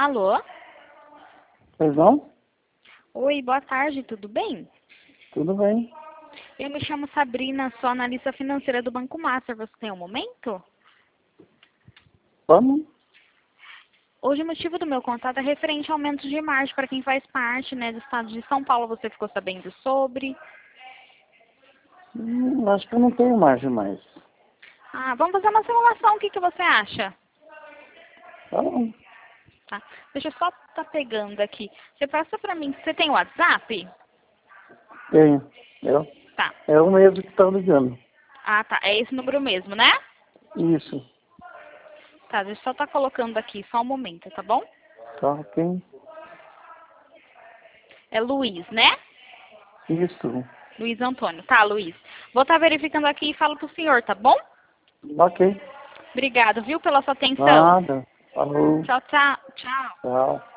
Alô? Pois não? Oi, boa tarde, tudo bem? Tudo bem. Eu me chamo Sabrina, sou analista financeira do Banco Master. Você tem um momento? Vamos? Hoje o motivo do meu contato é referente ao aumento de margem para quem faz parte, do estado de São Paulo. Você ficou sabendo sobre? Acho que eu não tenho margem mais. Ah, vamos fazer uma simulação. O que você acha? Então, Tá. Deixa eu só estar pegando aqui. Você passa para mim. Você tem WhatsApp? tenho. Tá. É o mesmo que está ligando. Ah, tá. É esse número mesmo, né? Isso. Tá, deixa eu só estar colocando aqui. Só um momento, tá bom? Tá, ok. É Luiz, né? Isso. Luiz Antônio. Tá, Luiz. Vou estar verificando aqui e falo pro senhor, tá bom? Ok. Obrigado, viu, pela sua atenção. Nada. Falou. Tchau, tchau. Tchau. Tchau.